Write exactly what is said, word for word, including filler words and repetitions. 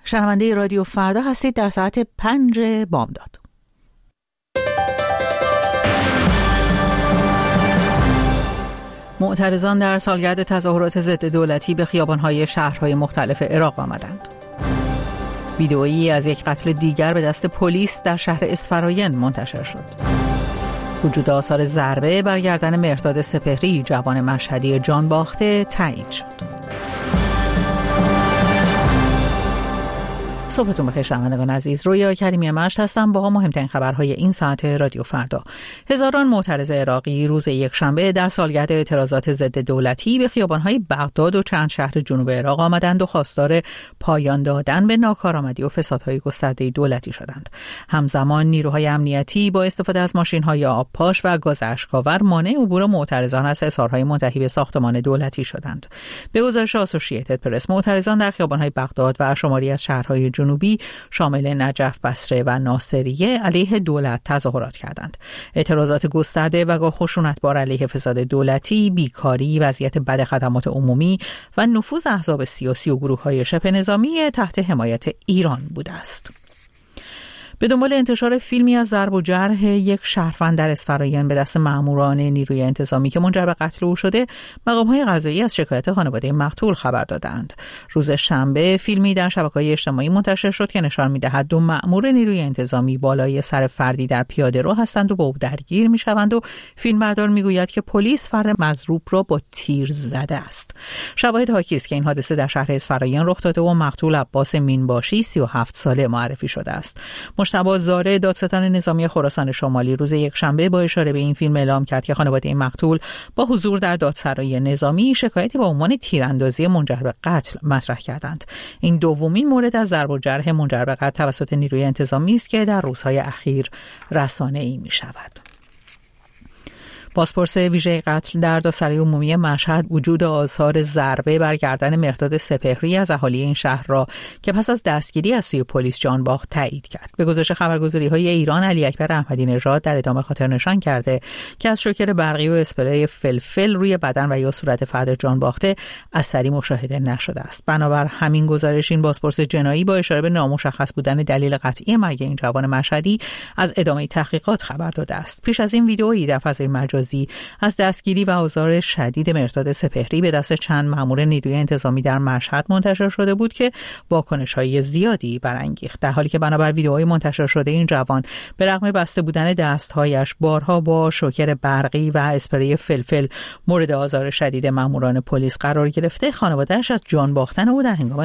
شنونده رادیو فردا هستید در ساعت پنج بامداد. معترضان در سالگرد تظاهرات ضد دولتی به خیابان‌های شهرهای مختلف عراق آمدند. ویدئویی از یک قتل دیگر به دست پلیس در شهر اسفراین منتشر شد. وجود آثار ضربه بر گردن مهرداد سپهری جوان مشهدی جان باخته تایید شد. صبحتون بخیر شنوندگان عزیز، رویا کریمی مشت هستم با مهمترین خبرهای این ساعت رادیو فردا. هزاران معترض عراقی روز یکشنبه در سالگرد اعتراضات ضد دولتی به خیابان‌های بغداد و چند شهر جنوب عراق آمدند و خواستار پایان دادن به ناکارآمدی و فسادهای گسترده دولتی شدند. همزمان نیروهای امنیتی با استفاده از ماشین‌های آبپاش و گاز اشک‌آور مانع عبور معترضان از حصارهای منتهی به ساختمان دولتی شدند. به گزارش آسوشییتد پرس، معترضان در خیابان‌های بغداد و شماری از شهرهای جنوبی شامل نجف، بصره و ناصریه علیه دولت تظاهرات کردند. اعتراضات گسترده و گاه خشونتبار علیه فساد دولتی، بیکاری، وضعیت بد خدمات عمومی و نفوذ احزاب سیاسی و گروه‌های شبه نظامی تحت حمایت ایران بوده است. به دنبال انتشار فیلمی از ضرب و جرح یک شهروند در اسفراین به دست ماموران نیروی انتظامی که منجر به قتل او شده، مقام‌های قضایی از شکایت خانواده مقتول خبر دادند. روز شنبه فیلمی در شبکه‌های اجتماعی منتشر شد که نشان می‌دهد دو مأمور نیروی انتظامی بالای سر فردی در پیاده‌رو هستند و با او درگیر می‌شوند و فیلمبردار می‌گوید که پلیس فرد مضروب را با تیر زده است. شواهد حاکی است که این حادثه در شهر اسفراین رخ داده و مقتول عباس مینباشی سی و هفت ساله معرفی شده است. مجتبی زاره، دادستان نظامی خراسان شمالی، روز یکشنبه با اشاره به این فیلم اعلام کرد که خانواده این مقتول با حضور در دادسرای نظامی شکایتی با عنوان تیراندازی منجر به قتل مطرح کردند. این دومین مورد از ضرب و جرح منجر به قتل توسط نیروی انتظامی است که در روزهای اخیر رسانه‌ای می‌شود. بازپرس ویژه قتل در دادسرای عمومی مشهد وجود آثار ضربه بر گردن مهرداد سپهری از اهالی این شهر را که پس از دستگیری از سوی پلیس جان باخت تایید کرد. به گزارش خبرگزاری‌های ایران، علی اکبر احمدی نژاد در ادامه خاطر نشان کرده که از شوکر برقی و اسپری فلفل روی بدن و یا صورت فرد جان باخته اثری مشاهده نشده است. بنابر همین گزارش، این بازپرس جنایی با اشاره به نامشخص بودن دلیل قطعی مرگ این جوان مشهدی از ادامه تحقیقات خبر داده است. پیش از این ویدئویی در فضای مجازی از دستگیری و آزار شدید مهرداد سپهری به دست چند مأمور نیروی انتظامی در مشهد منتشر شده بود که واکنش‌های زیادی برانگیخت، در حالی که بنابر ویدئوهای منتشر شده این جوان به رغم بسته بودن دست‌هایش بارها با شوکر برقی و اسپری فلفل مورد آزار شدید مأموران پلیس قرار گرفته، خانواده‌اش از جان باختن او در هنگام